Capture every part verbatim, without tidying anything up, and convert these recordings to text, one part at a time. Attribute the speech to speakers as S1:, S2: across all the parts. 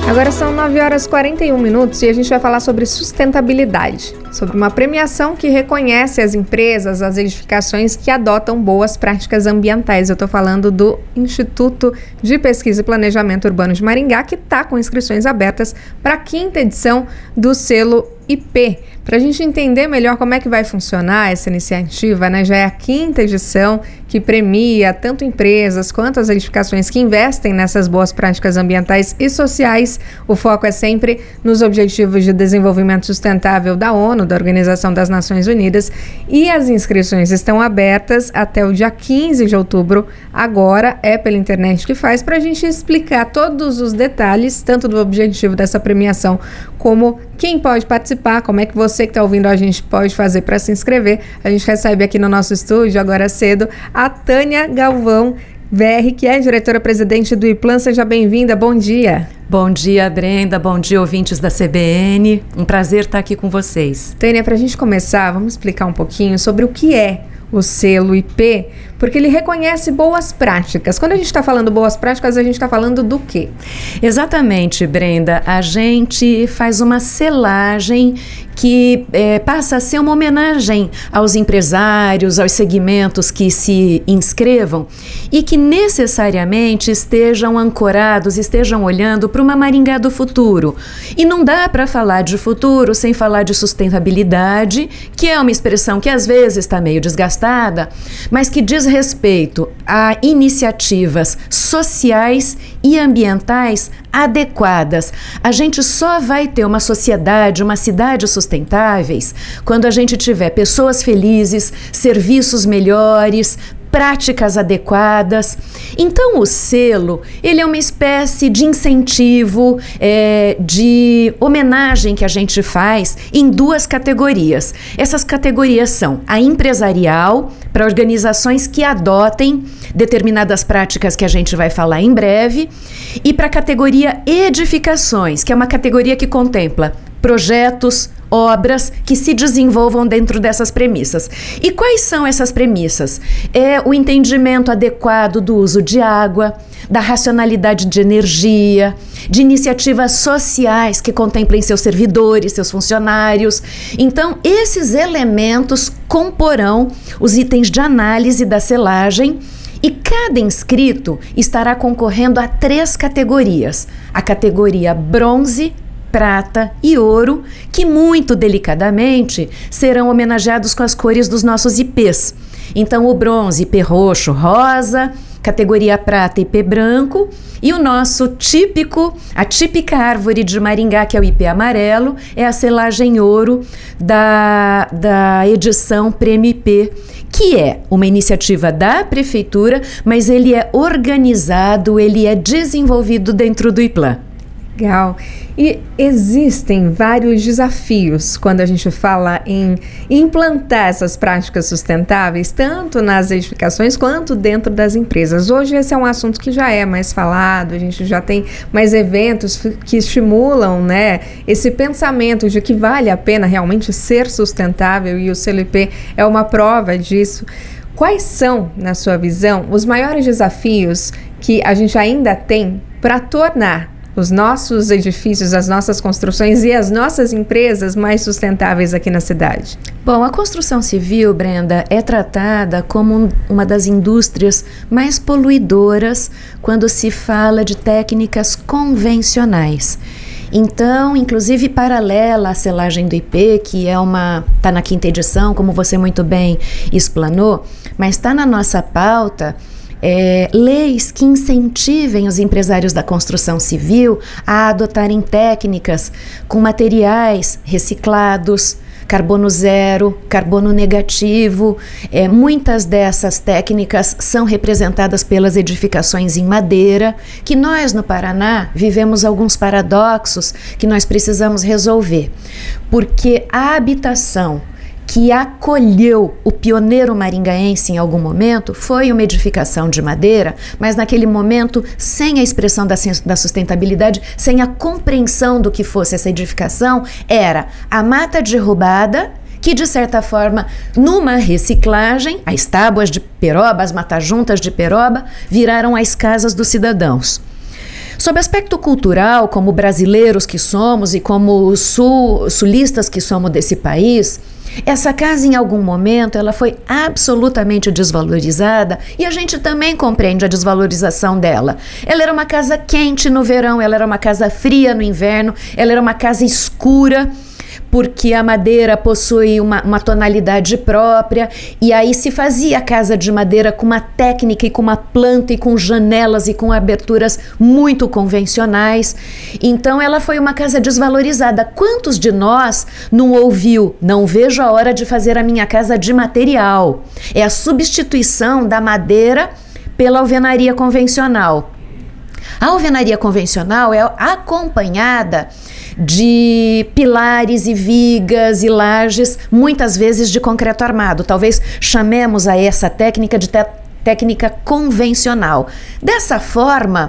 S1: Agora são nove horas e quarenta e um minutos e a gente vai falar sobre sustentabilidade, sobre uma premiação que reconhece as empresas, as edificações que adotam boas práticas ambientais. Eu estou falando do Instituto de Pesquisa e Planejamento Urbano de Maringá, que está com inscrições abertas para a quinta edição do selo I P. Para a gente entender melhor como é que vai funcionar essa iniciativa, né? Já é a quinta edição que premia tanto empresas quanto as edificações que investem nessas boas práticas ambientais e sociais. O foco é sempre nos Objetivos de Desenvolvimento Sustentável da ONU, da Organização das Nações Unidas, e as inscrições estão abertas até o dia quinze de outubro. Agora é pela internet que faz, para a gente explicar todos os detalhes, tanto do objetivo dessa premiação como quem pode participar, como é que você que está ouvindo a gente pode fazer para se inscrever. A gente recebe aqui no nosso estúdio, agora cedo, a Tânia Galvão V R, que é diretora-presidente do IPLAN. Seja bem-vinda, bom dia.
S2: Bom dia, Brenda, bom dia, ouvintes da C B N. Um prazer estar aqui com vocês.
S1: Tânia, para a gente começar, vamos explicar um pouquinho sobre o que é o selo I P, porque ele reconhece boas práticas. Quando a gente está falando boas práticas, a gente está falando do quê?
S2: Exatamente, Brenda. A gente faz uma selagem que é, passa a ser uma homenagem aos empresários, aos segmentos que se inscrevam e que necessariamente estejam ancorados, estejam olhando para uma Maringá do futuro. E não dá para falar de futuro sem falar de sustentabilidade, que é uma expressão que às vezes está meio desgastada, mas que diz respeito a iniciativas sociais e ambientais adequadas. A gente só vai ter uma sociedade, uma cidade sustentáveis quando a gente tiver pessoas felizes, serviços melhores, práticas adequadas. Então o selo, ele é uma espécie de incentivo, é, de homenagem que a gente faz em duas categorias. Essas categorias são a empresarial, para organizações que adotem determinadas práticas que a gente vai falar em breve, e para a categoria edificações, que é uma categoria que contempla projetos, obras que se desenvolvam dentro dessas premissas. E quais são essas premissas? É o entendimento adequado do uso de água, da racionalidade de energia, de iniciativas sociais que contemplem seus servidores, seus funcionários. Então, esses elementos comporão os itens de análise da selagem. E cada inscrito estará concorrendo a três categorias. A categoria bronze, prata e ouro, que muito delicadamente serão homenageados com as cores dos nossos I Ps. Então o bronze, I P roxo, rosa, categoria prata, I P branco, e o nosso típico, a típica árvore de Maringá, que é o I P amarelo, é a selagem ouro da, da edição Prêmio I P, que é uma iniciativa da prefeitura, mas ele é organizado, ele é desenvolvido dentro do IPLAN.
S1: Legal. E existem vários desafios quando a gente fala em implantar essas práticas sustentáveis, tanto nas edificações quanto dentro das empresas. Hoje esse é um assunto que já é mais falado, a gente já tem mais eventos que estimulam, né, esse pensamento de que vale a pena realmente ser sustentável, e o selo I P é uma prova disso. Quais são, na sua visão, os maiores desafios que a gente ainda tem para tornar os nossos edifícios, as nossas construções e as nossas empresas mais sustentáveis aqui na cidade?
S2: Bom, a construção civil, Brenda, é tratada como uma das indústrias mais poluidoras quando se fala de técnicas convencionais. Então, inclusive paralela à selagem do I P, que é uma, está na quinta edição, como você muito bem explanou, mas está na nossa pauta É, leis que incentivem os empresários da construção civil a adotarem técnicas com materiais reciclados, carbono zero, carbono negativo. É, muitas dessas técnicas são representadas pelas edificações em madeira, que nós no Paraná vivemos alguns paradoxos que nós precisamos resolver, porque a habitação que acolheu o pioneiro maringaense em algum momento foi uma edificação de madeira, mas naquele momento sem a expressão da, da sustentabilidade, sem a compreensão do que fosse essa edificação, era a mata derrubada, que de certa forma, numa reciclagem, as tábuas de peroba, as matajuntas de peroba, viraram as casas dos cidadãos. Sob aspecto cultural, como brasileiros que somos e como sul, sulistas que somos desse país, essa casa em algum momento ela foi absolutamente desvalorizada e a gente também compreende a desvalorização dela. Ela era uma casa quente no verão, ela era uma casa fria no inverno, ela era uma casa escura, porque a madeira possui uma, uma tonalidade própria, e aí se fazia a casa de madeira com uma técnica e com uma planta e com janelas e com aberturas muito convencionais. Então ela foi uma casa desvalorizada. Quantos de nós não ouviu, não vejo a hora de fazer a minha casa de material? É a substituição da madeira pela alvenaria convencional. A alvenaria convencional é acompanhada de pilares e vigas e lajes, muitas vezes de concreto armado. Talvez chamemos a essa técnica de te- técnica convencional. Dessa forma,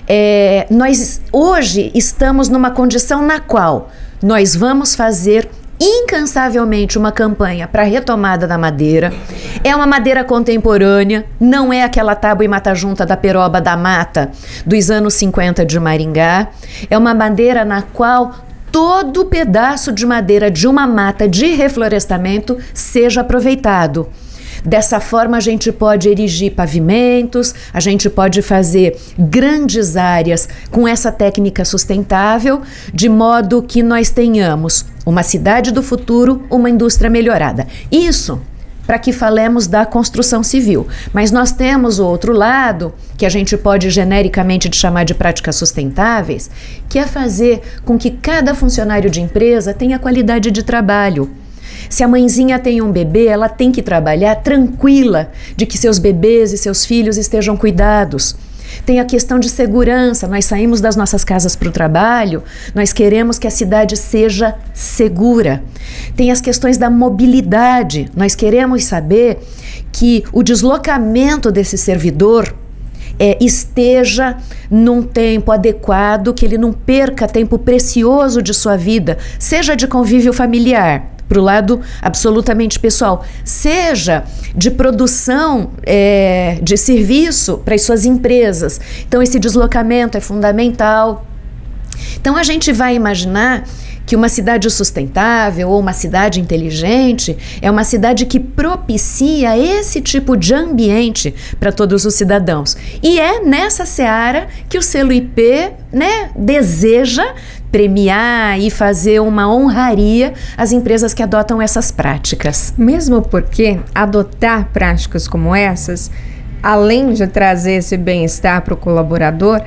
S2: é, nós hoje estamos numa condição na qual nós vamos fazer incansavelmente uma campanha para a retomada da madeira. É uma madeira contemporânea, não é aquela tábua e mata-junta da peroba da mata dos anos cinquenta de Maringá. É uma madeira na qual todo pedaço de madeira de uma mata de reflorestamento seja aproveitado. Dessa forma, a gente pode erigir pavimentos, a gente pode fazer grandes áreas com essa técnica sustentável, de modo que nós tenhamos uma cidade do futuro, uma indústria melhorada. Isso para que falemos da construção civil. Mas nós temos o outro lado, que a gente pode genericamente chamar de práticas sustentáveis, que é fazer com que cada funcionário de empresa tenha qualidade de trabalho. Se a mãezinha tem um bebê, ela tem que trabalhar tranquila de que seus bebês e seus filhos estejam cuidados. Tem a questão de segurança. Nós saímos das nossas casas para o trabalho, nós queremos que a cidade seja segura. Tem as questões da mobilidade. Nós queremos saber que o deslocamento desse servidor é, esteja num tempo adequado, que ele não perca tempo precioso de sua vida, seja de convívio familiar, para o lado absolutamente pessoal, seja de produção é, de serviço para as suas empresas. Então esse deslocamento é fundamental. Então a gente vai imaginar que uma cidade sustentável ou uma cidade inteligente é uma cidade que propicia esse tipo de ambiente para todos os cidadãos. E é nessa seara que o selo I P, né, deseja premiar e fazer uma honraria às empresas que adotam essas práticas.
S1: Mesmo porque adotar práticas como essas, além de trazer esse bem-estar para o colaborador,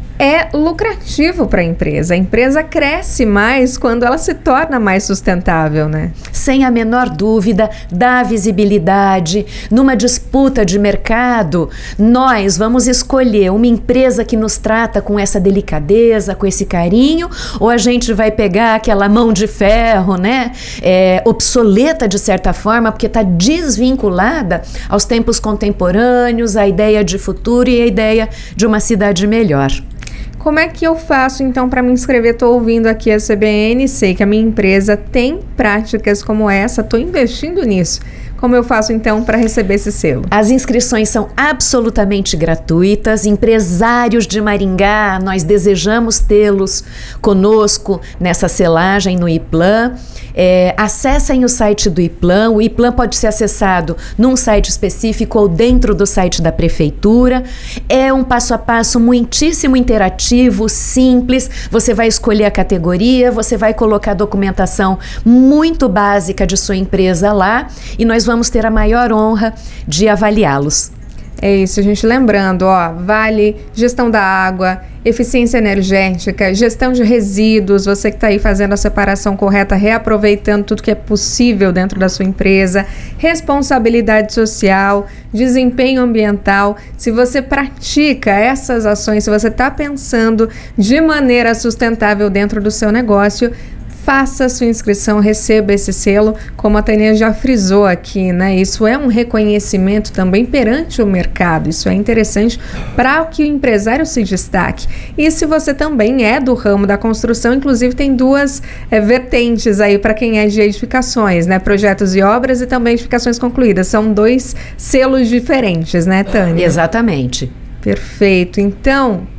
S1: é lucrativo para a empresa. A empresa cresce mais quando ela se torna mais sustentável, né?
S2: Sem a menor dúvida, dá visibilidade. Numa disputa de mercado, nós vamos escolher uma empresa que nos trata com essa delicadeza, com esse carinho, ou a gente vai pegar aquela mão de ferro, né? É, obsoleta de certa forma, porque está desvinculada aos tempos contemporâneos, à ideia de futuro e à ideia de uma cidade melhor.
S1: Como é que eu faço, então, para me inscrever? Estou ouvindo aqui a C B N, sei que a minha empresa tem práticas como essa, estou investindo nisso. Como eu faço, então, para receber esse selo?
S2: As inscrições são absolutamente gratuitas. Empresários de Maringá, nós desejamos tê-los conosco nessa selagem no IPLAN. É, acessem o site do IPLAN. O IPLAN pode ser acessado num site específico ou dentro do site da prefeitura. É um passo a passo muitíssimo interativo, simples. Você vai escolher a categoria, você vai colocar a documentação muito básica de sua empresa lá e nós vamos ter a maior honra de avaliá-los.
S1: É isso, a gente lembrando, ó, vale gestão da água, eficiência energética, gestão de resíduos, você que está aí fazendo a separação correta, reaproveitando tudo que é possível dentro da sua empresa, responsabilidade social, desempenho ambiental. Se você pratica essas ações, se você está pensando de maneira sustentável dentro do seu negócio, faça a sua inscrição, receba esse selo, como a Tânia já frisou aqui, né? Isso é um reconhecimento também perante o mercado, isso é interessante para que o empresário se destaque. E se você também é do ramo da construção, inclusive tem duas é, vertentes aí para quem é de edificações, né? Projetos e obras e também edificações concluídas, são dois selos diferentes, né, Tânia?
S2: Exatamente.
S1: Perfeito. Então,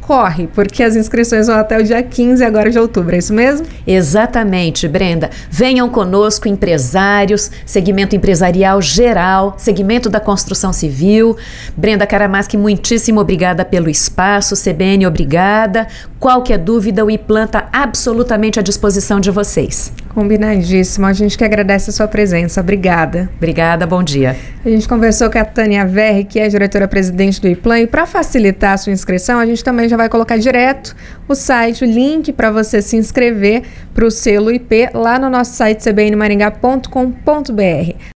S1: corre, porque as inscrições vão até o dia quinze agora de outubro, é isso mesmo?
S2: Exatamente, Brenda. Venham conosco empresários, segmento empresarial geral, segmento da construção civil. Brenda Caramaschi, muitíssimo obrigada pelo espaço. C B N, obrigada. Qualquer dúvida, o IPLAN está absolutamente à disposição de vocês.
S1: Combinadíssimo. A gente que agradece a sua presença. Obrigada.
S2: Obrigada, bom dia.
S1: A gente conversou com a Tânia Verri, que é diretora-presidente do IPLAN, e para facilitar a sua inscrição, a gente também já vai colocar direto o site, o link para você se inscrever para o selo I P lá no nosso site c b n maringá ponto com ponto b r.